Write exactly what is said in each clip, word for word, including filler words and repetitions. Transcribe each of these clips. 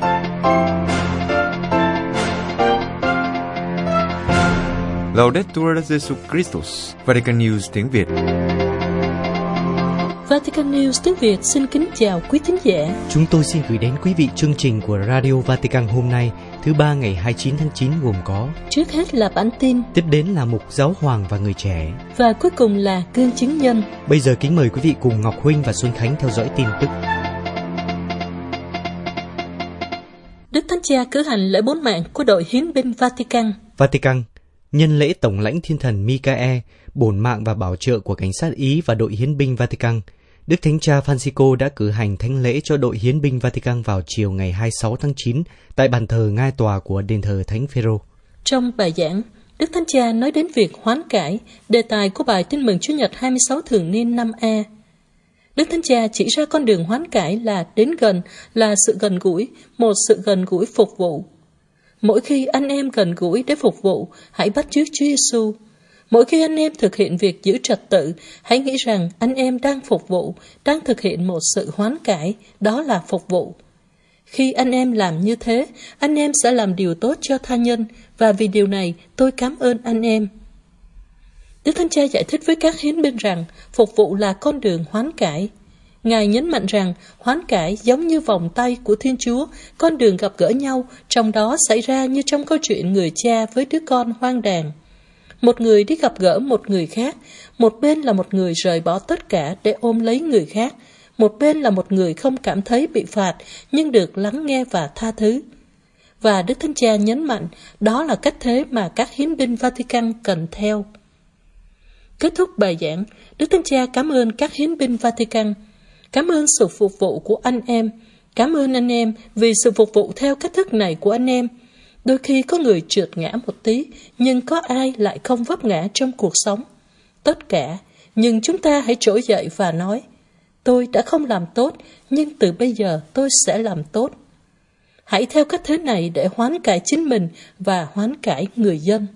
Laudetur Jesus Christus, Vatican News tiếng Việt. Vatican News tiếng Việt xin kính chào quý thính giả. Chúng tôi xin gửi đến quý vị chương trình của Radio Vatican hôm nay, thứ ba ngày hai mươi chín tháng chín gồm có: trước hết là bản tin, tiếp đến là mục Giáo hoàng và người trẻ, và cuối cùng là gương chứng nhân. Bây giờ kính mời quý vị cùng Ngọc Huynh và Xuân Khánh theo dõi tin tức. Đức Thánh Cha cử hành lễ bốn mạng của đội hiến binh Vatican. Vatican nhân lễ Tổng lãnh Thiên thần Michael, bổn mạng và bảo trợ của cảnh sát Ý và đội hiến binh Vatican, Đức Thánh Cha Francisco đã cử hành thánh lễ cho đội hiến binh Vatican vào chiều ngày hai mươi sáu tháng chín tại bàn thờ ngai tòa của đền thờ Thánh Phêrô. Trong bài giảng, Đức Thánh Cha nói đến việc hoán cải, đề tài của bài Tin mừng Chúa Nhật hai mươi sáu thường niên năm A. Đức Thánh Cha chỉ ra con đường hoán cải là đến gần, là sự gần gũi, một sự gần gũi phục vụ. Mỗi khi anh em gần gũi để phục vụ, hãy bắt chước Chúa Giêsu. Mỗi khi anh em thực hiện việc giữ trật tự, hãy nghĩ rằng anh em đang phục vụ, đang thực hiện một sự hoán cải, đó là phục vụ. Khi anh em làm như thế, anh em sẽ làm điều tốt cho tha nhân, và vì điều này tôi cảm ơn anh em. Đức Thánh Cha giải thích với các hiến binh rằng phục vụ là con đường hoán cải. Ngài nhấn mạnh rằng hoán cải giống như vòng tay của Thiên Chúa, con đường gặp gỡ nhau, trong đó xảy ra như trong câu chuyện người cha với đứa con hoang đàn. Một người đi gặp gỡ một người khác, một bên là một người rời bỏ tất cả để ôm lấy người khác, một bên là một người không cảm thấy bị phạt nhưng được lắng nghe và tha thứ. Và Đức Thánh Cha nhấn mạnh đó là cách thế mà các hiến binh Vatican cần theo. Kết thúc bài giảng, Đức Thánh Cha cảm ơn các hiến binh Vatican, cảm ơn sự phục vụ của anh em, cảm ơn anh em vì sự phục vụ theo cách thức này của anh em. Đôi khi có người trượt ngã một tí, nhưng có ai lại không vấp ngã trong cuộc sống. Tất cả, nhưng chúng ta hãy trỗi dậy và nói, tôi đã không làm tốt, nhưng từ bây giờ tôi sẽ làm tốt. Hãy theo cách thế này để hoán cải chính mình và hoán cải người dân.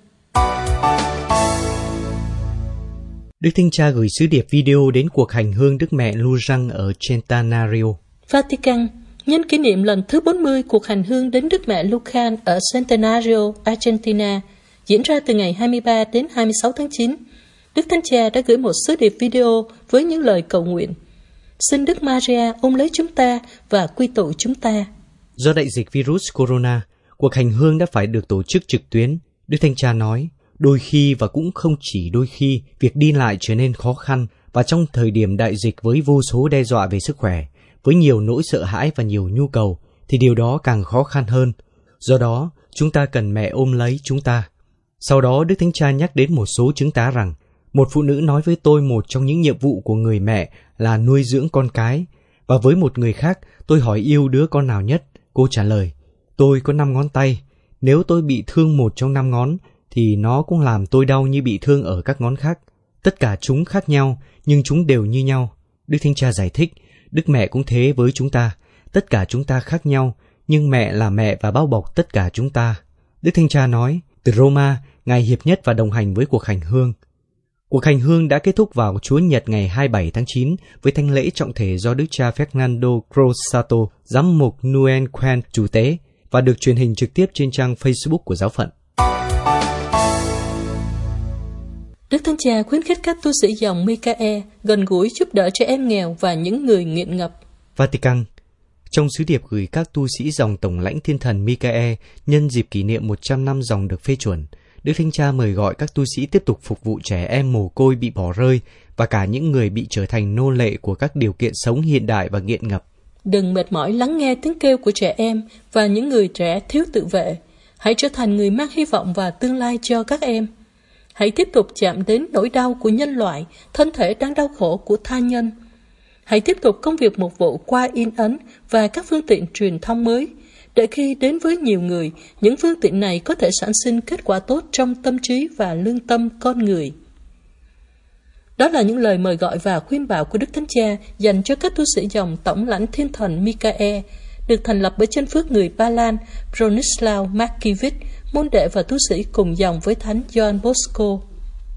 Đức Thánh Cha gửi sứ điệp video đến cuộc hành hương Đức Mẹ Lujang ở Centenario. Vatican nhân kỷ niệm lần thứ bốn mươi cuộc hành hương đến Đức Mẹ Lucan ở Centenario, Argentina, diễn ra từ ngày hai mươi ba đến hai mươi sáu tháng chín. Đức Thánh Cha đã gửi một sứ điệp video với những lời cầu nguyện. Xin Đức Maria ôm lấy chúng ta và quy tụ chúng ta. Do đại dịch virus corona, cuộc hành hương đã phải được tổ chức trực tuyến. Đức Thánh Cha nói, đôi khi và cũng không chỉ đôi khi, việc đi lại trở nên khó khăn, và trong thời điểm đại dịch với vô số đe dọa về sức khỏe, với nhiều nỗi sợ hãi và nhiều nhu cầu, thì điều đó càng khó khăn hơn. Do đó, chúng ta cần mẹ ôm lấy chúng ta. Sau đó, Đức Thánh Cha nhắc đến một số chứng tá rằng, một phụ nữ nói với tôi một trong những nhiệm vụ của người mẹ là nuôi dưỡng con cái, và với một người khác, tôi hỏi yêu đứa con nào nhất. Cô trả lời, tôi có năm ngón tay. Nếu tôi bị thương một trong năm ngón, thì nó cũng làm tôi đau như bị thương ở các ngón khác. Tất cả chúng khác nhau, nhưng chúng đều như nhau. Đức Thánh Cha giải thích, Đức Mẹ cũng thế với chúng ta. Tất cả chúng ta khác nhau, nhưng mẹ là mẹ và bao bọc tất cả chúng ta. Đức Thánh Cha nói, từ Roma, Ngài hiệp nhất và đồng hành với cuộc hành hương. Cuộc hành hương đã kết thúc vào Chúa Nhật ngày hai mươi bảy tháng chín với thánh lễ trọng thể do Đức cha Fernando Crossato, giám mục Nguyen Quan chủ tế, và được truyền hình trực tiếp trên trang Facebook của giáo phận. Đức Thánh Cha khuyến khích các tu sĩ dòng Michael gần gũi giúp đỡ trẻ em nghèo và những người nghiện ngập. Vatican trong sứ điệp gửi các tu sĩ dòng Tổng lãnh Thiên thần Michael nhân dịp kỷ niệm một trăm năm dòng được phê chuẩn, Đức Thánh Cha mời gọi các tu sĩ tiếp tục phục vụ trẻ em mồ côi bị bỏ rơi và cả những người bị trở thành nô lệ của các điều kiện sống hiện đại và nghiện ngập. Đừng mệt mỏi lắng nghe tiếng kêu của trẻ em và những người trẻ thiếu tự vệ. Hãy trở thành người mang hy vọng và tương lai cho các em. Hãy tiếp tục chạm đến nỗi đau của nhân loại, thân thể đang đau khổ của tha nhân. Hãy tiếp tục công việc mục vụ qua in ấn và các phương tiện truyền thông mới, để khi đến với nhiều người, những phương tiện này có thể sản sinh kết quả tốt trong tâm trí và lương tâm con người. Đó là những lời mời gọi và khuyên bảo của Đức Thánh Cha dành cho các tu sĩ dòng Tổng lãnh Thiên thần Michael, được thành lập bởi chân phước người Ba Lan Bronislaw Markiewicz, môn đệ và tu sĩ cùng dòng với Thánh John Bosco.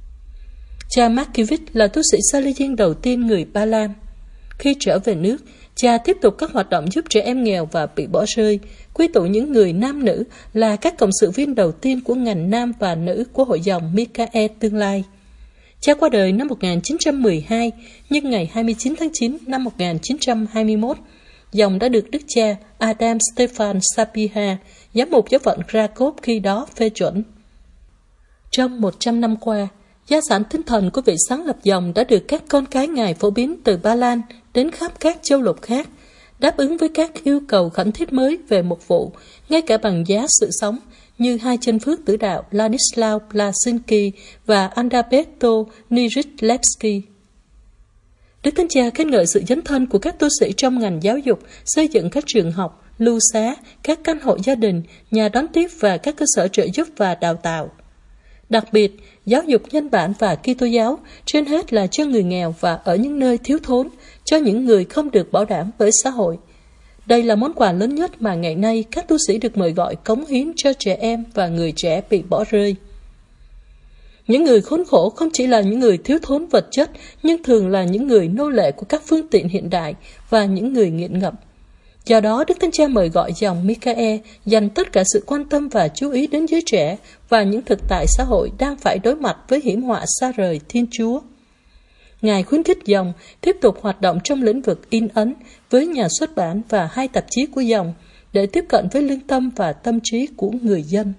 Cha Markiewicz là tu sĩ Salesian đầu tiên người Ba Lan. Khi trở về nước, Cha tiếp tục các hoạt động giúp trẻ em nghèo và bị bỏ rơi, quy tụ những người nam nữ là các cộng sự viên đầu tiên của ngành nam và nữ của hội dòng Michael tương lai. Cha qua đời năm một nghìn chín trăm mười hai, nhưng ngày hai mươi chín tháng chín năm một nghìn chín trăm hai mươi mốt, dòng đã được đức cha Adam Stefan Sapiha, giám mục giáo phận Krakow khi đó phê chuẩn. Trong một trăm năm qua, gia sản tinh thần của vị sáng lập dòng đã được các con cái Ngài phổ biến từ Ba Lan đến khắp các châu lục khác, đáp ứng với các yêu cầu khẩn thiết mới về mục vụ, ngay cả bằng giá sự sống, như hai chân phước tử đạo Ladislav Plasinski và Andabeto Nirilevsky. Đức Thánh Cha khen ngợi sự dấn thân của các tu sĩ trong ngành giáo dục, xây dựng các trường học, lưu xá, các căn hộ gia đình, nhà đón tiếp và các cơ sở trợ giúp và đào tạo. Đặc biệt, giáo dục nhân bản và Kitô giáo, trên hết là cho người nghèo và ở những nơi thiếu thốn, cho những người không được bảo đảm bởi xã hội. Đây là món quà lớn nhất mà ngày nay các tu sĩ được mời gọi cống hiến cho trẻ em và người trẻ bị bỏ rơi. Những người khốn khổ không chỉ là những người thiếu thốn vật chất, nhưng thường là những người nô lệ của các phương tiện hiện đại và những người nghiện ngập. Do đó, Đức Thánh Cha mời gọi dòng Michael dành tất cả sự quan tâm và chú ý đến giới trẻ và những thực tại xã hội đang phải đối mặt với hiểm họa xa rời Thiên Chúa. Ngài khuyến khích dòng tiếp tục hoạt động trong lĩnh vực in ấn với nhà xuất bản và hai tạp chí của dòng để tiếp cận với lương tâm và tâm trí của người dân.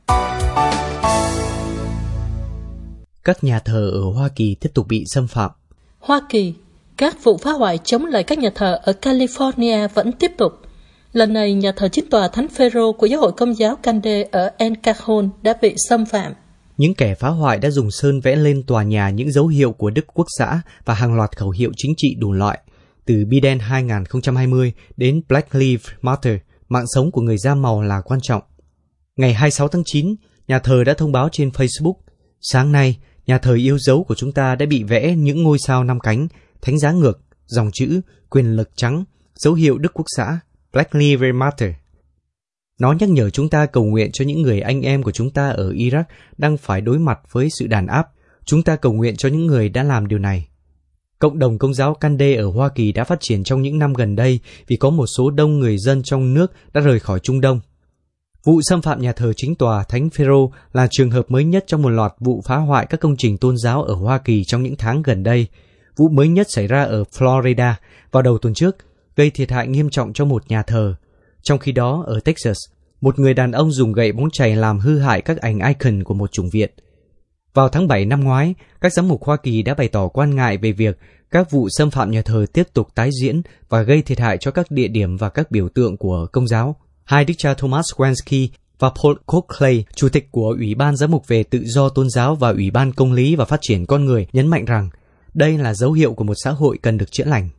Các nhà thờ ở Hoa Kỳ tiếp tục bị xâm phạm. Hoa Kỳ, các vụ phá hoại chống lại các nhà thờ ở California vẫn tiếp tục. Lần này, nhà thờ chính tòa Thánh Phêrô của Giáo hội Công giáo Cande ở El Cajon đã bị xâm phạm. Những kẻ phá hoại đã dùng sơn vẽ lên tòa nhà những dấu hiệu của Đức Quốc xã và hàng loạt khẩu hiệu chính trị đủ loại, từ Biden hai không hai không đến Black Lives Matter, mạng sống của người da màu là quan trọng. Ngày hai mươi sáu tháng chín, nhà thờ đã thông báo trên Facebook, sáng nay, nhà thờ yêu dấu của chúng ta đã bị vẽ những ngôi sao năm cánh, thánh giá ngược, dòng chữ, quyền lực trắng, dấu hiệu Đức Quốc xã, Black Lives Matter. Nó nhắc nhở chúng ta cầu nguyện cho những người anh em của chúng ta ở Iraq đang phải đối mặt với sự đàn áp. Chúng ta cầu nguyện cho những người đã làm điều này. Cộng đồng Công giáo Cande ở Hoa Kỳ đã phát triển trong những năm gần đây vì có một số đông người dân trong nước đã rời khỏi Trung Đông. Vụ xâm phạm nhà thờ chính tòa Thánh Phêrô là trường hợp mới nhất trong một loạt vụ phá hoại các công trình tôn giáo ở Hoa Kỳ trong những tháng gần đây. Vụ mới nhất xảy ra ở Florida vào đầu tuần trước, gây thiệt hại nghiêm trọng cho một nhà thờ. Trong khi đó, ở Texas, một người đàn ông dùng gậy bóng chày làm hư hại các ảnh icon của một chủng viện. Vào tháng bảy năm ngoái, các giám mục Hoa Kỳ đã bày tỏ quan ngại về việc các vụ xâm phạm nhà thờ tiếp tục tái diễn và gây thiệt hại cho các địa điểm và các biểu tượng của Công giáo. Hai đức cha Thomas Wensky và Paul Cockley, chủ tịch của Ủy ban Giám mục về Tự do Tôn giáo và Ủy ban Công lý và Phát triển Con người, nhấn mạnh rằng đây là dấu hiệu của một xã hội cần được chữa lành.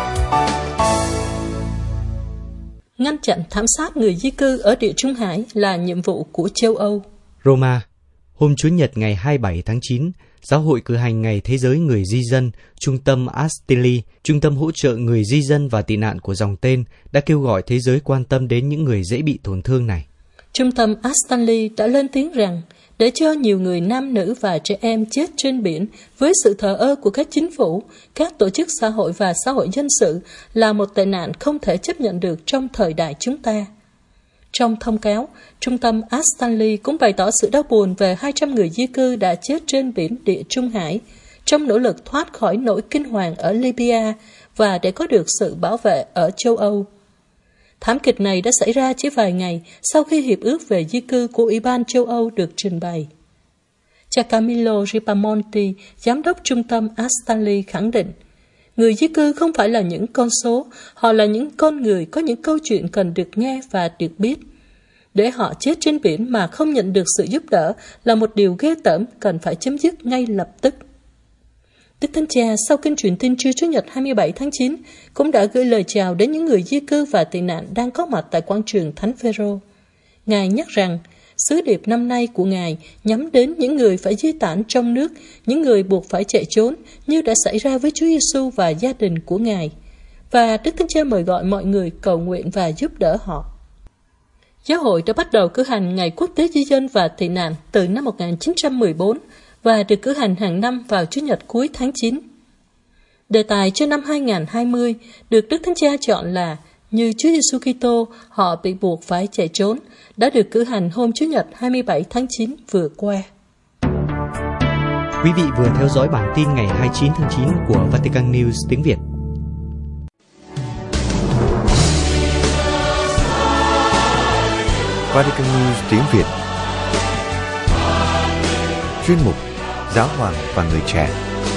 Ngăn chặn thảm sát người di cư ở Địa Trung Hải là nhiệm vụ của châu Âu. Roma, hôm Chủ nhật ngày hai mươi bảy tháng chín, Giáo hội cử hành Ngày Thế giới Người di dân, Trung tâm Astili, Trung tâm hỗ trợ người di dân và tị nạn của dòng tên, đã kêu gọi thế giới quan tâm đến những người dễ bị tổn thương này. Trung tâm Astili đã lên tiếng rằng để cho nhiều người nam nữ và trẻ em chết trên biển với sự thờ ơ của các chính phủ, các tổ chức xã hội và xã hội dân sự là một tệ nạn không thể chấp nhận được trong thời đại chúng ta. Trong thông cáo, Trung tâm Astali cũng bày tỏ sự đau buồn về hai trăm người di cư đã chết trên biển Địa Trung Hải trong nỗ lực thoát khỏi nỗi kinh hoàng ở Libya và để có được sự bảo vệ ở châu Âu. Thảm kịch này đã xảy ra chỉ vài ngày sau khi Hiệp ước về di cư của Ủy ban châu Âu được trình bày. Cha Camillo Ripamonti, giám đốc Trung tâm Astali khẳng định, người di cư không phải là những con số, họ là những con người có những câu chuyện cần được nghe và được biết. Để họ chết trên biển mà không nhận được sự giúp đỡ là một điều ghê tởm cần phải chấm dứt ngay lập tức. Đức Thánh Cha sau kinh truyền tin trưa Chủ nhật hai mươi bảy tháng chín cũng đã gửi lời chào đến những người di cư và tị nạn đang có mặt tại quảng trường Thánh Phêrô. Ngài nhắc rằng sứ điệp năm nay của Ngài nhắm đến những người phải di tản trong nước, những người buộc phải chạy trốn như đã xảy ra với Chúa Giêsu và gia đình của Ngài. Và Đức Thánh Cha mời gọi mọi người cầu nguyện và giúp đỡ họ. Giáo hội đã bắt đầu cử hành Ngày Quốc tế Di dân và Tị nạn từ năm một nghìn chín trăm mười bốn và được cử hành hàng năm vào Chủ nhật cuối tháng chín. Đề tài cho năm hai không hai không được Đức Thánh Cha chọn là Như Chúa Giêsu Kitô, họ bị buộc phải chạy trốn, đã được cử hành hôm Chủ nhật hai mươi bảy tháng chín vừa qua. Quý vị vừa theo dõi bản tin ngày hai mươi chín tháng chín của Vatican News tiếng Việt. Vatican News tiếng Việt. Chuyên mục Giáo hoàng và người trẻ.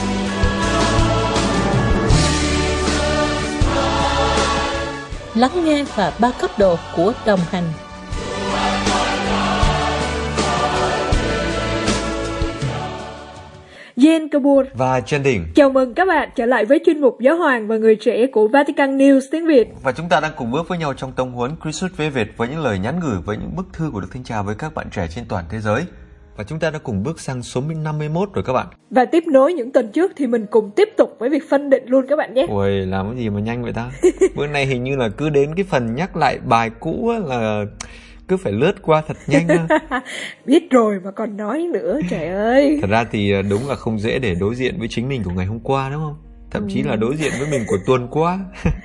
Lắng nghe và ba cấp độ của đồng hành. Jen Kabur Và Trần Đình. Chào mừng các bạn trở lại với chuyên mục Giáo hoàng và người trẻ của Vatican News tiếng Việt. Và chúng ta đang cùng bước với nhau trong tông huấn Christus về Việt với những lời nhắn gửi, với những bức thư của Đức Thánh Cha với các bạn trẻ trên toàn thế giới. Và chúng ta đã cùng bước sang số năm mươi mốt rồi các bạn. Và tiếp nối những tuần trước thì mình cùng tiếp tục với việc phân định luôn các bạn nhé. Ôi, làm cái gì mà nhanh vậy ta? Bữa nay hình như là cứ đến cái phần nhắc lại bài cũ á, là cứ phải lướt qua thật nhanh. Biết rồi mà còn nói nữa, trời ơi. Thật ra thì đúng là không dễ để đối diện với chính mình của ngày hôm qua, đúng không? Thậm ừ. chí là đối diện với mình của tuần qua.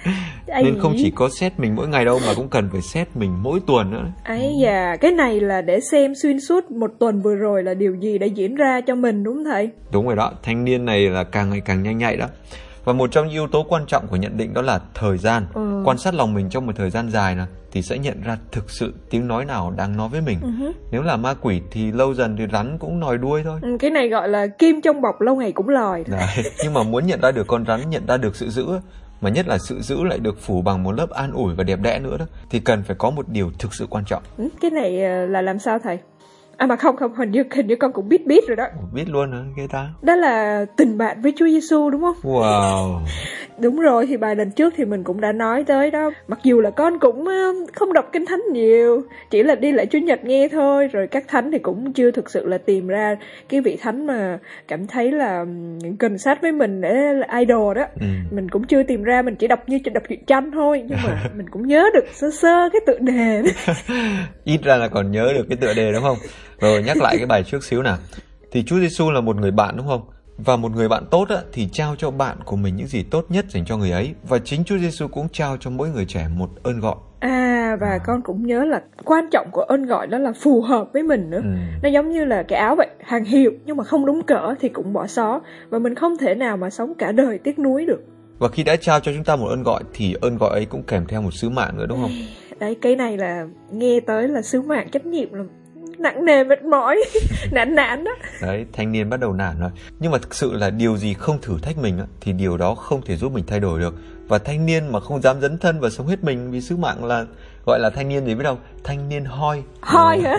Nên không chỉ có xét mình mỗi ngày đâu, mà cũng cần phải xét mình mỗi tuần nữa. Ấy da, cái này là để xem xuyên suốt một tuần vừa rồi là điều gì đã diễn ra cho mình, đúng không thầy? Đúng rồi đó, thanh niên này là càng ngày càng nhanh nhạy đó. Và một trong những yếu tố quan trọng của nhận định đó là thời gian. ừ. Quan sát lòng mình trong một thời gian dài nè, thì sẽ nhận ra thực sự tiếng nói nào đang nói với mình. uh-huh. Nếu là ma quỷ thì lâu dần thì rắn cũng nòi đuôi thôi. ừ, Cái này gọi là kim trong bọc lâu ngày cũng lòi. Đấy. Nhưng mà muốn nhận ra được con rắn, nhận ra được sự dữ, mà nhất là sự dữ lại được phủ bằng một lớp an ủi và đẹp đẽ nữa đó, thì cần phải có một điều thực sự quan trọng. ừ, Cái này là làm sao thầy? À mà không không hình như hình như con cũng biết biết rồi đó. Ủa, biết luôn hả? Cái ta. Đó là tình bạn với Chúa Giêsu đúng không? Wow. Đúng rồi, thì bài lần trước thì mình cũng đã nói tới đó. Mặc dù là con cũng không đọc kinh thánh nhiều, chỉ là đi lại Chủ nhật nghe thôi. Rồi các thánh thì cũng chưa thực sự là tìm ra cái vị thánh mà cảm thấy là gần sát với mình để là idol đó. ừ. Mình cũng chưa tìm ra, mình chỉ đọc như đọc truyện tranh thôi. Nhưng mà mình cũng nhớ được sơ sơ cái tựa đề đó. Ít ra là còn nhớ được cái tựa đề đúng không? Rồi nhắc lại cái bài trước xíu nào. Thì Chúa Giêsu là một người bạn đúng không? Và một người bạn tốt á, thì trao cho bạn của mình những gì tốt nhất dành cho người ấy. Và chính Chúa Giêsu cũng trao cho mỗi người trẻ một ơn gọi. À và à. con cũng nhớ là quan trọng của ơn gọi đó là phù hợp với mình nữa. ừ. Nó giống như là cái áo vậy, hàng hiệu nhưng mà không đúng cỡ thì cũng bỏ xó. Và mình không thể nào mà sống cả đời tiếc nuối được. Và khi đã trao cho chúng ta một ơn gọi thì ơn gọi ấy cũng kèm theo một sứ mạng nữa đúng không? Đấy, cái này là nghe tới là sứ mạng trách nhiệm là nặng nề mệt mỏi, nản nản đó. Đấy, thanh niên bắt đầu nản rồi. Nhưng mà thực sự là điều gì không thử thách mình á, thì điều đó không thể giúp mình thay đổi được. Và thanh niên mà không dám dấn thân và sống hết mình vì sứ mạng là gọi là thanh niên gì biết đâu, thanh niên hoi. Hoi hả?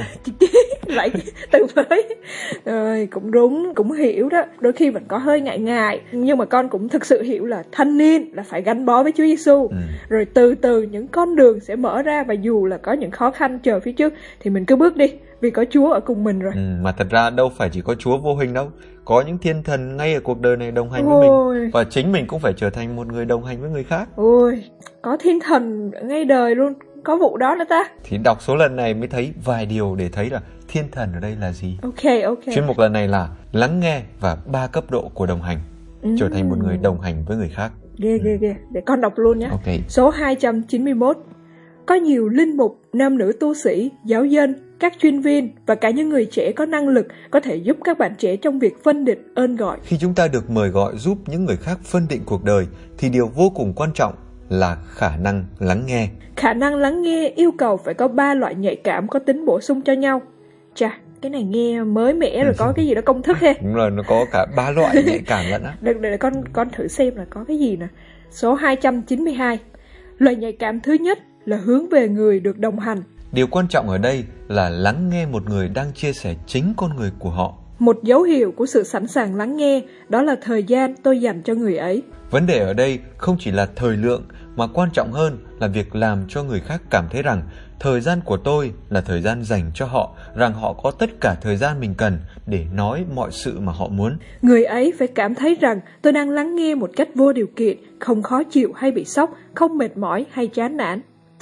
Lại từ mới. Rồi, cũng đúng, cũng hiểu đó. Đôi khi mình có hơi ngại ngại, nhưng mà con cũng thực sự hiểu là thanh niên là phải gắn bó với Chúa Giêsu. ừ. Rồi từ từ những con đường sẽ mở ra, và dù là có những khó khăn chờ phía trước thì mình cứ bước đi, vì có Chúa ở cùng mình rồi. ừ, Mà thật ra đâu phải chỉ có Chúa vô hình đâu, có những thiên thần ngay ở cuộc đời này đồng hành với Ôi. mình. Và chính mình cũng phải trở thành một người đồng hành với người khác. Ôi, có thiên thần ngay đời luôn, có vụ đó nữa ta. Thì đọc số lần này mới thấy vài điều để thấy là thiên thần ở đây là gì. Ok, ok. Chuyên mục lần này là lắng nghe và ba cấp độ của đồng hành. ừ. Trở thành một người đồng hành với người khác. Ghê, ghê, ghê. Để con đọc luôn nhé. Okay. Số hai trăm chín mươi mốt. Có nhiều linh mục, nam nữ tu sĩ, giáo dân, các chuyên viên và cả những người trẻ có năng lực có thể giúp các bạn trẻ trong việc phân định ơn gọi. Khi chúng ta được mời gọi giúp những người khác phân định cuộc đời thì điều vô cùng quan trọng là khả năng lắng nghe. Khả năng lắng nghe yêu cầu phải có ba loại nhạy cảm có tính bổ sung cho nhau. Chà, cái này nghe mới mẻ rồi, có cái gì đó công thức ha. Đúng rồi, nó có cả ba loại nhạy cảm lẫn á. Được, để con con thử xem là có cái gì nè. Số hai trăm chín mươi hai. Loại nhạy cảm thứ nhất là hướng về người được đồng hành. Điều quan trọng ở đây là lắng nghe một người đang chia sẻ chính con người của họ. Một dấu hiệu của sự sẵn sàng lắng nghe đó là thời gian tôi dành cho người ấy. Vấn đề ở đây không chỉ là thời lượng, mà quan trọng hơn là việc làm cho người khác cảm thấy rằng thời gian của tôi là thời gian dành cho họ, rằng họ có tất cả thời gian mình cần để nói mọi sự mà họ muốn. Người ấy phải cảm thấy rằng tôi đang lắng nghe một cách vô điều kiện, không khó chịu hay bị sốc, không mệt mỏi hay chán nản.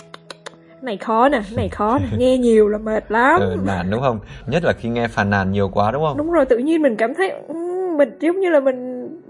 Này khó nè, này khó nè, nghe nhiều là mệt lắm. Ừ, nản đúng không? Nhất là khi nghe phàn nàn nhiều quá đúng không? Đúng rồi, tự nhiên mình cảm thấy mình giống như là mình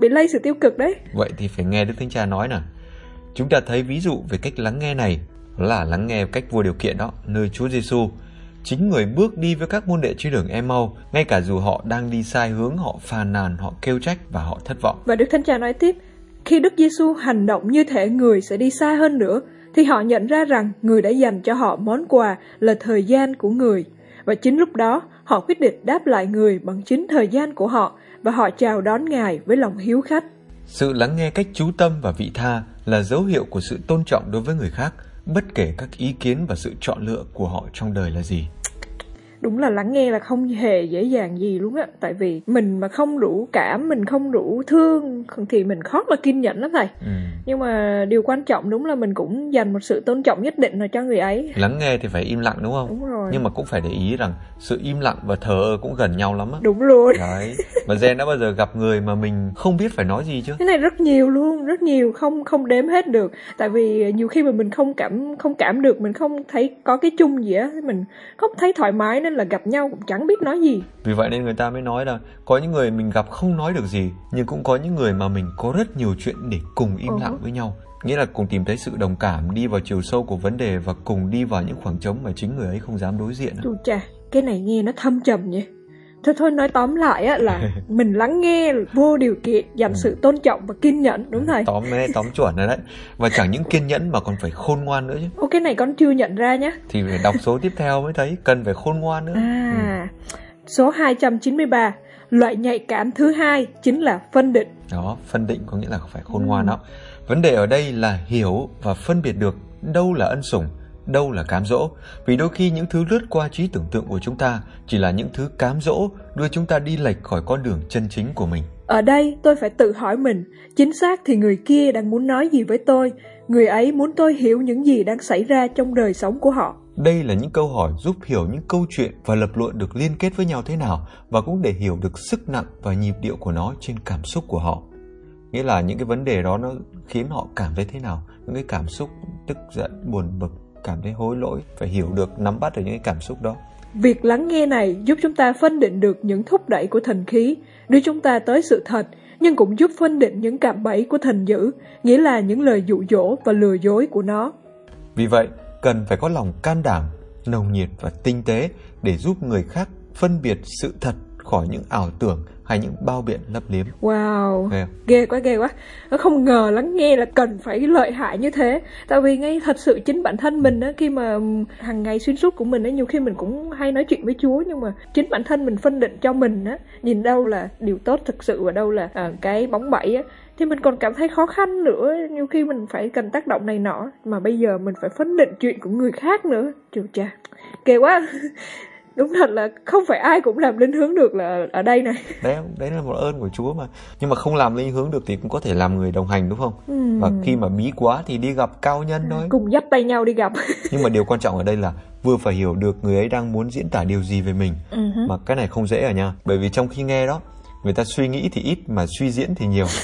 bị lây sự tiêu cực đấy. Vậy thì phải nghe Đức Thánh Cha nói nè. Chúng ta thấy ví dụ về cách lắng nghe này, đó là lắng nghe cách vô điều kiện đó, nơi Chúa Giêsu chính người bước đi với các môn đệ trên đường Ê-mau, ngay cả dù họ đang đi sai hướng, họ phàn nàn, họ kêu trách và họ thất vọng. Và Đức Thánh Cha nói tiếp, khi Đức Giêsu hành động như thể người sẽ đi xa hơn nữa, thì họ nhận ra rằng người đã dành cho họ món quà là thời gian của người. Và chính lúc đó, họ quyết định đáp lại người bằng chính thời gian của họ, và họ chào đón Ngài với lòng hiếu khách. Sự lắng nghe cách chú tâm và vị tha là dấu hiệu của sự tôn trọng đối với người khác, bất kể các ý kiến và sự chọn lựa của họ trong đời là gì. Đúng là lắng nghe là không hề dễ dàng gì luôn á. Tại vì mình mà không đủ cảm, mình không đủ thương thì mình khó là kiên nhẫn lắm thầy. ừ. Nhưng mà điều quan trọng đúng là mình cũng dành một sự tôn trọng nhất định là cho người ấy. Lắng nghe thì phải im lặng đúng không? Đúng rồi. Nhưng mà cũng phải để ý rằng sự im lặng và thờ ơ cũng gần nhau lắm á. Đúng luôn. Đấy. Mà Gen đã bao giờ gặp người mà mình không biết phải nói gì chưa? Cái này rất nhiều luôn, rất nhiều, không không đếm hết được. Tại vì nhiều khi mà mình không cảm không cảm được, mình không thấy có cái chung gì á, mình không thấy thoải mái nên là gặp nhau cũng chẳng biết nói gì. Vì vậy nên người ta mới nói là có những người mình gặp không nói được gì, nhưng cũng có những người mà mình có rất nhiều chuyện để cùng im uh-huh. lặng với nhau. Nghĩa là cùng tìm thấy sự đồng cảm, đi vào chiều sâu của vấn đề và cùng đi vào những khoảng trống mà chính người ấy không dám đối diện. Chú cha, cái này nghe nó thâm trầm nhỉ. Thôi thôi nói tóm lại á là mình lắng nghe vô điều kiện, dành sự tôn trọng và kiên nhẫn, đúng thầy? Tóm đấy, tóm chuẩn rồi đấy. Và chẳng những kiên nhẫn mà còn phải khôn ngoan nữa chứ. Ô, cái này con chưa nhận ra nhá. Thì phải đọc số tiếp theo mới thấy cần phải khôn ngoan nữa. À, ừ. Số hai trăm chín mươi ba, loại nhạy cảm thứ hai chính là phân định. Đó, phân định có nghĩa là phải khôn ừ. ngoan đó. Vấn đề ở đây là hiểu và phân biệt được đâu là ân sủng, đâu là cám dỗ. Vì đôi khi những thứ lướt qua trí tưởng tượng của chúng ta chỉ là những thứ cám dỗ đưa chúng ta đi lệch khỏi con đường chân chính của mình. Ở đây tôi phải tự hỏi mình, chính xác thì người kia đang muốn nói gì với tôi? Người ấy muốn tôi hiểu những gì đang xảy ra trong đời sống của họ. Đây là những câu hỏi giúp hiểu những câu chuyện và lập luận được liên kết với nhau thế nào, và cũng để hiểu được sức nặng và nhịp điệu của nó trên cảm xúc của họ. Nghĩa là những cái vấn đề đó nó khiến họ cảm thấy thế nào, những cái cảm xúc tức giận, buồn bực, cảm thấy hối lỗi, phải hiểu được, nắm bắt được những cái cảm xúc đó. Việc lắng nghe này giúp chúng ta phân định được những thúc đẩy của thần khí, đưa chúng ta tới sự thật, nhưng cũng giúp phân định những cạm bẫy của thần dữ, nghĩa là những lời dụ dỗ và lừa dối của nó. Vì vậy, cần phải có lòng can đảm, nồng nhiệt và tinh tế để giúp người khác phân biệt sự thật khỏi những ảo tưởng hay những bao biện lấp liếm. Wow, ghê, ghê quá, ghê quá. Nó không ngờ lắng nghe là cần phải lợi hại như thế. Tại vì ngay thật sự chính bản thân mình á, khi mà hàng ngày xuyên suốt của mình á, nhiều khi mình cũng hay nói chuyện với Chúa, nhưng mà chính bản thân mình phân định cho mình á, nhìn đâu là điều tốt thực sự và đâu là à, cái bóng bẩy á, thì mình còn cảm thấy khó khăn nữa. Nhiều khi mình phải cần tác động này nọ, mà bây giờ mình phải phân định chuyện của người khác nữa. Chù cha, ghê quá. Đúng thật là không phải ai cũng làm linh hướng được là ở đây này. Đấy, đấy là một ơn của Chúa mà. Nhưng mà không làm linh hướng được thì cũng có thể làm người đồng hành đúng không? Ừ. Và khi mà bí quá thì đi gặp cao nhân thôi. Cùng dắt tay nhau đi gặp. Nhưng mà điều quan trọng ở đây là vừa phải hiểu được người ấy đang muốn diễn tả điều gì về mình. Uh-huh. Mà cái này không dễ à nha. Bởi vì trong khi nghe đó, người ta suy nghĩ thì ít mà suy diễn thì nhiều.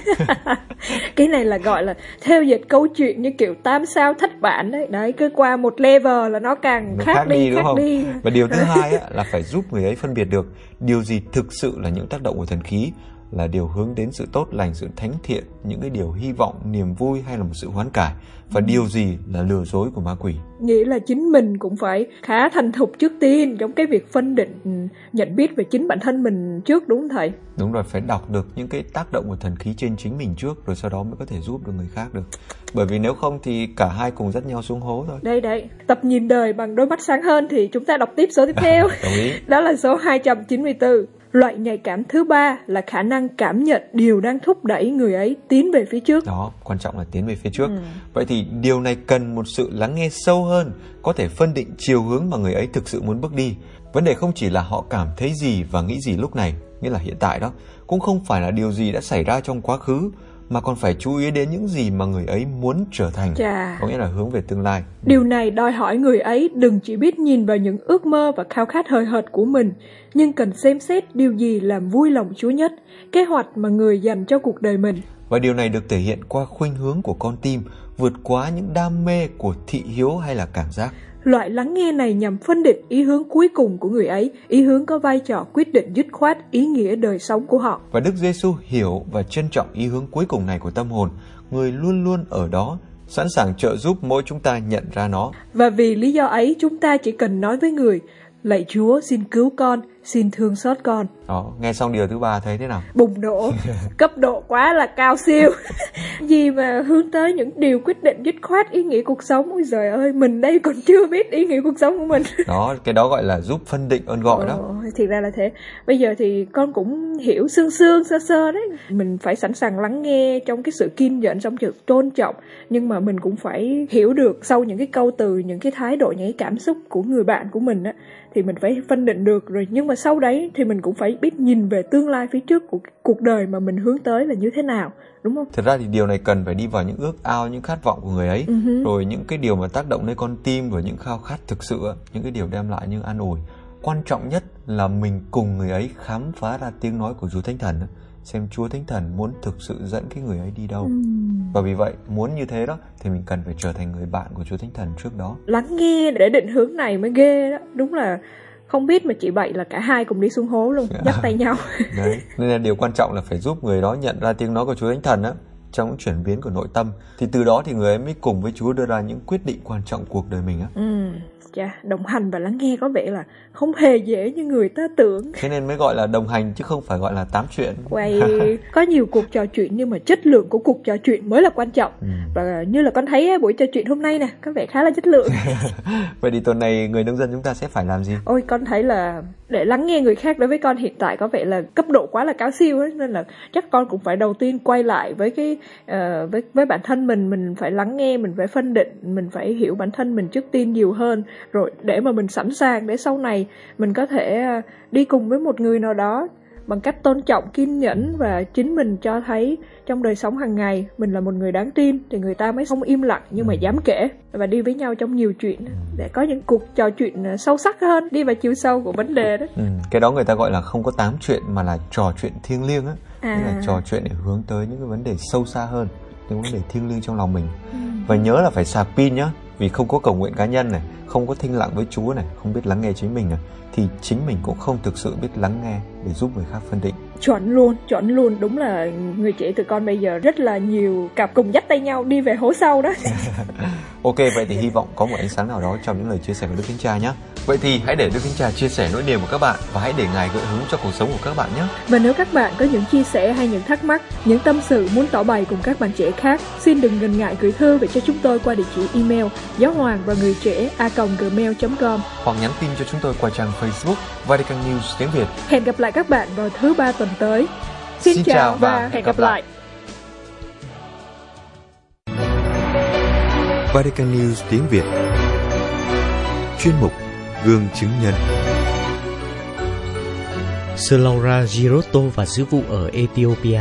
Cái này là gọi là theo dệt câu chuyện như kiểu tam sao thất bản đấy. Đấy, cứ qua một level là nó càng nó khác, khác đi, đi đúng khác không? Đi. Và điều thứ hai á, là phải giúp người ấy phân biệt được điều gì thực sự là những tác động của thần khí, là điều hướng đến sự tốt lành, sự thánh thiện, những cái điều hy vọng, niềm vui hay là một sự hoán cải, và ừ. điều gì là lừa dối của ma quỷ. Nghĩa là chính mình cũng phải khá thành thục trước tiên trong cái việc phân định, nhận biết về chính bản thân mình trước, đúng không thầy? Đúng rồi, phải đọc được những cái tác động của thần khí trên chính mình trước, rồi sau đó mới có thể giúp được người khác được. Bởi vì nếu không thì cả hai cùng dắt nhau xuống hố thôi. Đây đây, tập nhìn đời bằng đôi mắt sáng hơn thì chúng ta đọc tiếp số tiếp theo. Đồng ý. Đó là số hai trăm chín mươi tư. Loại nhạy cảm thứ ba là khả năng cảm nhận điều đang thúc đẩy người ấy tiến về phía trước. Đó, quan trọng là tiến về phía trước. Ừ. Vậy thì điều này cần một sự lắng nghe sâu hơn, có thể phân định chiều hướng mà người ấy thực sự muốn bước đi. Vấn đề không chỉ là họ cảm thấy gì và nghĩ gì lúc này, nghĩa là hiện tại đó, cũng không phải là điều gì đã xảy ra trong quá khứ, mà còn phải chú ý đến những gì mà người ấy muốn trở thành. Chà. Có nghĩa là hướng về tương lai. Điều này đòi hỏi người ấy đừng chỉ biết nhìn vào những ước mơ và khao khát hời hợt của mình, nhưng cần xem xét điều gì làm vui lòng Chúa nhất, kế hoạch mà người dành cho cuộc đời mình. Và điều này được thể hiện qua khuynh hướng của con tim, vượt quá những đam mê của thị hiếu hay là cảm giác. Loại lắng nghe này nhằm phân định ý hướng cuối cùng của người ấy, ý hướng có vai trò quyết định dứt khoát ý nghĩa đời sống của họ. Và Đức Giêsu hiểu và trân trọng ý hướng cuối cùng này của tâm hồn. Người luôn luôn ở đó, sẵn sàng trợ giúp mỗi chúng ta nhận ra nó. Và vì lý do ấy, chúng ta chỉ cần nói với người: lạy Chúa, xin cứu con, xin thương xót con. Đó, nghe xong điều thứ ba thấy thế nào? Bùng nổ, cấp độ quá là cao siêu. Gì mà hướng tới những điều quyết định dứt khoát ý nghĩa cuộc sống. Ôi giời ơi, mình đây còn chưa biết ý nghĩa cuộc sống của mình. Đó, cái đó gọi là giúp phân định ơn gọi Ồ, đó. thì ra là thế. Bây giờ thì con cũng hiểu sương sương sơ sơ đấy. Mình phải sẵn sàng lắng nghe trong cái sự kiên nhẫn, trong sự tôn trọng. Nhưng mà mình cũng phải hiểu được sau những cái câu từ, những cái thái độ, những cái cảm xúc của người bạn của mình á, thì mình phải phân định được rồi. Nhưng mà sau đấy thì mình cũng phải biết nhìn về tương lai phía trước của cuộc đời mà mình hướng tới là như thế nào, đúng không? Thật ra thì điều này cần phải đi vào những ước ao, những khát vọng của người ấy, uh-huh. rồi những cái điều mà tác động đến con tim, rồi những khao khát thực sự, những cái điều đem lại những an ủi. Quan trọng nhất là mình cùng người ấy khám phá ra tiếng nói của Chúa Thánh Thần, xem Chúa Thánh Thần muốn thực sự dẫn cái người ấy đi đâu. Uhm. Và vì vậy, muốn như thế đó thì mình cần phải trở thành người bạn của Chúa Thánh Thần trước đó. Lắng nghe để định hướng này mới ghê đó. Đúng là không biết mà chị Bảy là cả hai cùng đi xuống hố luôn, dắt tay nhau. Đấy, nên là điều quan trọng là phải giúp người đó nhận ra tiếng nói của Chúa Thánh Thần á, trong những chuyển biến của nội tâm. Thì từ đó thì người ấy mới cùng với Chúa đưa ra những quyết định quan trọng cuộc đời mình á. Ừ. Chà, đồng hành và lắng nghe có vẻ là không hề dễ như người ta tưởng. Thế nên mới gọi là đồng hành chứ không phải gọi là tám chuyện. Quay, có nhiều cuộc trò chuyện nhưng mà chất lượng của cuộc trò chuyện mới là quan trọng. ừ. Và như là con thấy buổi trò chuyện hôm nay nè, có vẻ khá là chất lượng. Vậy thì tuần này người nông dân chúng ta sẽ phải làm gì? Ôi, con thấy là để lắng nghe người khác đối với con hiện tại có vẻ là cấp độ quá là cao siêu ấy, nên là chắc con cũng phải đầu tiên quay lại với cái uh, với với bản thân mình, mình phải lắng nghe, mình phải phân định, mình phải hiểu bản thân mình trước tiên nhiều hơn, rồi để mà mình sẵn sàng để sau này mình có thể đi cùng với một người nào đó bằng cách tôn trọng, kiên nhẫn và chính mình cho thấy trong đời sống hàng ngày mình là một người đáng tin thì người ta mới không im lặng nhưng mà dám kể và đi với nhau trong nhiều chuyện để có những cuộc trò chuyện sâu sắc hơn, đi vào chiều sâu của vấn đề đó. Ừ, cái đó người ta gọi là không có tám chuyện mà là trò chuyện thiêng liêng á, à. Tức là trò chuyện để hướng tới những cái vấn đề sâu xa hơn, những vấn đề thiêng liêng trong lòng mình. ừ. Và nhớ là phải sạc pin nhá, vì không có cầu nguyện cá nhân này, không có thinh lặng với Chúa này, không biết lắng nghe chính mình này, thì chính mình cũng không thực sự biết lắng nghe để giúp người khác phân định. Chuẩn luôn, chuẩn luôn. Đúng là người trẻ tụi con bây giờ rất là nhiều cặp cùng dắt tay nhau đi về hố sâu đó. Ok, vậy thì hy vọng có một ánh sáng nào đó trong những lời chia sẻ của Đức Thánh Cha nhé. Vậy thì hãy để Đức Thánh Cha chia sẻ nỗi niềm của các bạn và hãy để Ngài gợi hứng cho cuộc sống của các bạn nhé. Và nếu các bạn có những chia sẻ hay những thắc mắc, những tâm sự muốn tỏ bày cùng các bạn trẻ khác, xin đừng ngần ngại gửi thư về cho chúng tôi qua địa chỉ email giáo hoàng và người trẻ a còng gmail chấm com hoặc nhắn tin cho chúng tôi qua trang Facebook Vatican News tiếng Việt. Hẹn gặp lại các bạn vào thứ ba tuần tới. Xin, Xin chào, chào và hẹn gặp lại. Vatican News tiếng Việt. Chuyên mục Gương chứng nhân. Sơ Laura Girotto và sứ vụ ở Ethiopia.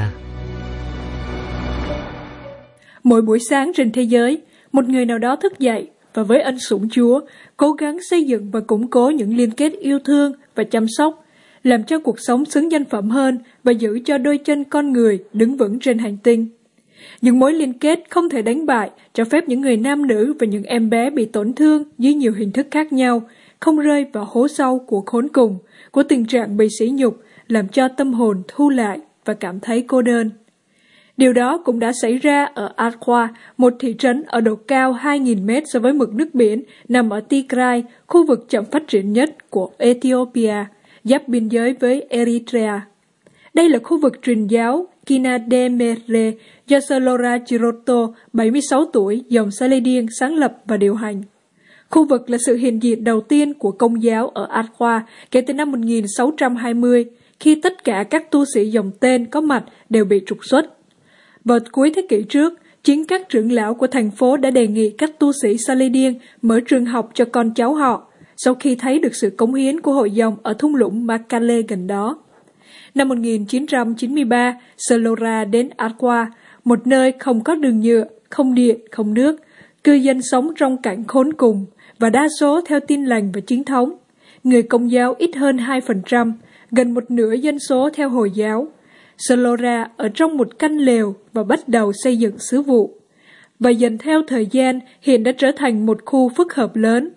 Mỗi buổi sáng trên thế giới, một người nào đó thức dậy và với ân sủng Chúa, cố gắng xây dựng và củng cố những liên kết yêu thương và chăm sóc, làm cho cuộc sống xứng danh phẩm hơn và giữ cho đôi chân con người đứng vững trên hành tinh. Những mối liên kết không thể đánh bại cho phép những người nam nữ và những em bé bị tổn thương dưới nhiều hình thức khác nhau, không rơi vào hố sâu của khốn cùng, của tình trạng bị sỉ nhục, làm cho tâm hồn thu lại và cảm thấy cô đơn. Điều đó cũng đã xảy ra ở Adwa, một thị trấn ở độ cao hai nghìn mét so với mực nước biển, nằm ở Tigray, khu vực chậm phát triển nhất của Ethiopia, giáp biên giới với Eritrea. Đây là khu vực truyền giáo Kinademere do Sơ Laura Girotto, bảy mươi sáu tuổi, dòng Saledian sáng lập và điều hành. Khu vực là sự hiện diện đầu tiên của Công giáo ở Adwa kể từ năm một nghìn sáu trăm hai mươi, khi tất cả các tu sĩ dòng tên có mặt đều bị trục xuất. Vào cuối thế kỷ trước, chính các trưởng lão của thành phố đã đề nghị các tu sĩ Saledian mở trường học cho con cháu họ, sau khi thấy được sự cống hiến của hội dòng ở thung lũng Makale gần đó. Năm một nghìn chín trăm chín mươi ba, Sơ Laura đến Adwa, một nơi không có đường nhựa, không điện, không nước, cư dân sống trong cảnh khốn cùng, và đa số theo tin lành và chính thống. Người Công giáo ít hơn hai phần trăm, gần một nửa dân số theo Hồi giáo. Sơ Laura ở trong một căn lều và bắt đầu xây dựng sứ vụ. Và dần theo thời gian, hiện đã trở thành một khu phức hợp lớn.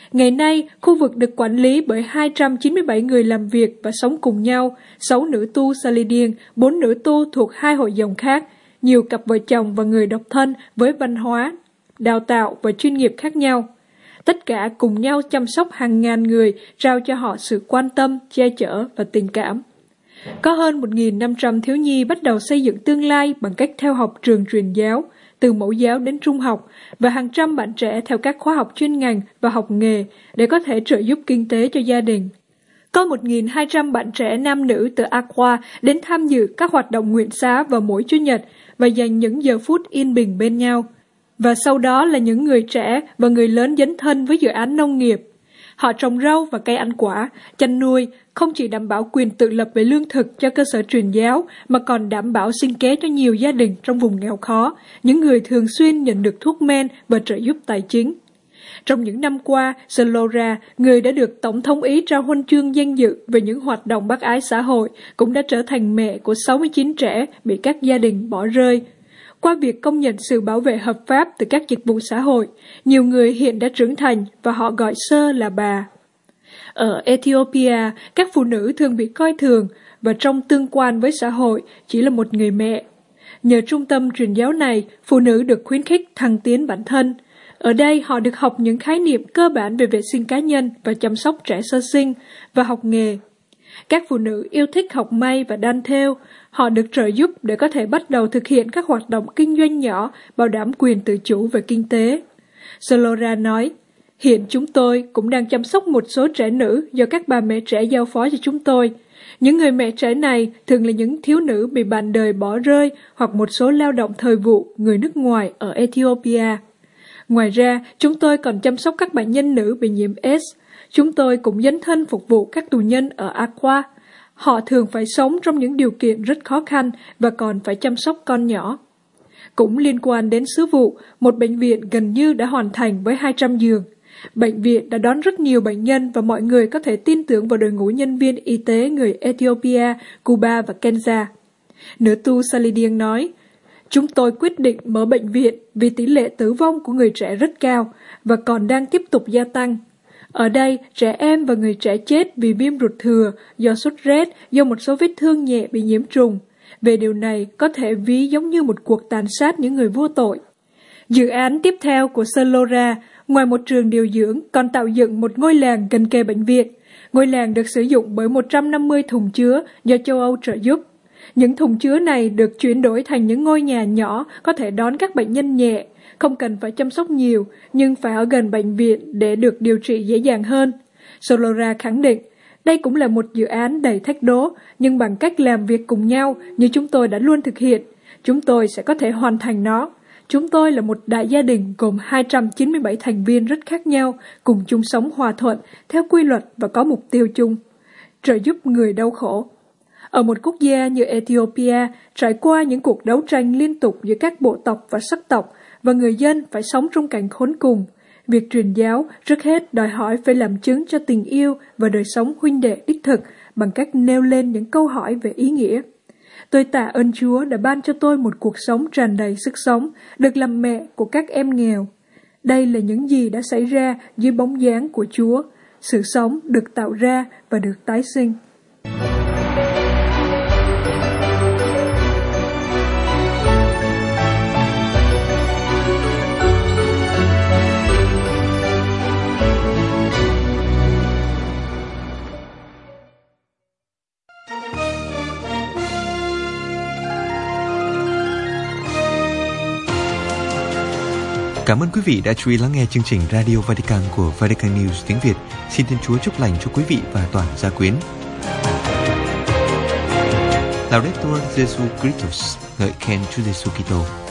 Ngày nay, khu vực được quản lý bởi hai trăm chín mươi bảy người làm việc và sống cùng nhau, sáu nữ tu Salidian, bốn nữ tu thuộc hai hội dòng khác, nhiều cặp vợ chồng và người độc thân với văn hóa, đào tạo và chuyên nghiệp khác nhau. Tất cả cùng nhau chăm sóc hàng ngàn người, trao cho họ sự quan tâm, che chở và tình cảm. Có hơn một nghìn năm trăm thiếu nhi bắt đầu xây dựng tương lai bằng cách theo học trường truyền giáo, từ mẫu giáo đến trung học, và hàng trăm bạn trẻ theo các khóa học chuyên ngành và học nghề để có thể trợ giúp kinh tế cho gia đình. Có một nghìn hai trăm bạn trẻ nam nữ từ Aqua đến tham dự các hoạt động nguyện xá vào mỗi Chủ nhật và dành những giờ phút yên bình bên nhau. Và sau đó là những người trẻ và người lớn dấn thân với dự án nông nghiệp. Họ trồng rau và cây ăn quả, chăn nuôi, không chỉ đảm bảo quyền tự lập về lương thực cho cơ sở truyền giáo, mà còn đảm bảo sinh kế cho nhiều gia đình trong vùng nghèo khó, những người thường xuyên nhận được thuốc men và trợ giúp tài chính. Trong những năm qua, Salora, người đã được Tổng thống Ý trao huân chương danh dự về những hoạt động bác ái xã hội, cũng đã trở thành mẹ của sáu mươi chín trẻ bị các gia đình bỏ rơi. Qua việc công nhận sự bảo vệ hợp pháp từ các dịch vụ xã hội, nhiều người hiện đã trưởng thành và họ gọi Sơ là bà. Ở Ethiopia, các phụ nữ thường bị coi thường và trong tương quan với xã hội chỉ là một người mẹ. Nhờ trung tâm truyền giáo này, phụ nữ được khuyến khích thăng tiến bản thân. Ở đây họ được học những khái niệm cơ bản về vệ sinh cá nhân và chăm sóc trẻ sơ sinh và học nghề. Các phụ nữ yêu thích học may và đan thêu, họ được trợ giúp để có thể bắt đầu thực hiện các hoạt động kinh doanh nhỏ, bảo đảm quyền tự chủ về kinh tế. Salora nói, hiện chúng tôi cũng đang chăm sóc một số trẻ nữ do các bà mẹ trẻ giao phó cho chúng tôi. Những người mẹ trẻ này thường là những thiếu nữ bị bạn đời bỏ rơi hoặc một số lao động thời vụ người nước ngoài ở Ethiopia. Ngoài ra, chúng tôi còn chăm sóc các bệnh nhân nữ bị nhiễm AIDS. Chúng tôi cũng dấn thân phục vụ các tù nhân ở Aqua. Họ thường phải sống trong những điều kiện rất khó khăn và còn phải chăm sóc con nhỏ. Cũng liên quan đến sứ vụ, một bệnh viện gần như đã hoàn thành với hai trăm giường. Bệnh viện đã đón rất nhiều bệnh nhân và mọi người có thể tin tưởng vào đội ngũ nhân viên y tế người Ethiopia, Cuba và Kenya. Nữ tu Salidian nói, chúng tôi quyết định mở bệnh viện vì tỷ lệ tử vong của người trẻ rất cao và còn đang tiếp tục gia tăng. Ở đây, trẻ em và người trẻ chết vì viêm ruột thừa, do sốt rét, do một số vết thương nhẹ bị nhiễm trùng. Về điều này, có thể ví giống như một cuộc tàn sát những người vô tội. Dự án tiếp theo của Salora, ngoài một trường điều dưỡng, còn tạo dựng một ngôi làng gần kề bệnh viện. Ngôi làng được sử dụng bởi một trăm năm mươi thùng chứa do châu Âu trợ giúp. Những thùng chứa này được chuyển đổi thành những ngôi nhà nhỏ có thể đón các bệnh nhân nhẹ, không cần phải chăm sóc nhiều, nhưng phải ở gần bệnh viện để được điều trị dễ dàng hơn. Salora khẳng định, đây cũng là một dự án đầy thách đố, nhưng bằng cách làm việc cùng nhau như chúng tôi đã luôn thực hiện, chúng tôi sẽ có thể hoàn thành nó. Chúng tôi là một đại gia đình gồm hai trăm chín mươi bảy thành viên rất khác nhau, cùng chung sống hòa thuận, theo quy luật và có mục tiêu chung. Trợ giúp người đau khổ. Ở một quốc gia như Ethiopia, trải qua những cuộc đấu tranh liên tục giữa các bộ tộc và sắc tộc, và người dân phải sống trong cảnh khốn cùng, việc truyền giáo trước hết đòi hỏi phải làm chứng cho tình yêu và đời sống huynh đệ đích thực bằng cách nêu lên những câu hỏi về ý nghĩa. Tôi tạ ơn Chúa đã ban cho tôi một cuộc sống tràn đầy sức sống, được làm mẹ của các em nghèo. Đây là những gì đã xảy ra dưới bóng dáng của Chúa. Sự sống được tạo ra và được tái sinh. Cảm ơn quý vị đã chú ý lắng nghe chương trình Radio Vatican của Vatican News tiếng Việt. Xin Thiên Chúa chúc lành cho quý vị và toàn gia quyến. Laudetur Jesu Christus, ngợi khen Chúa Giêsu Kitô.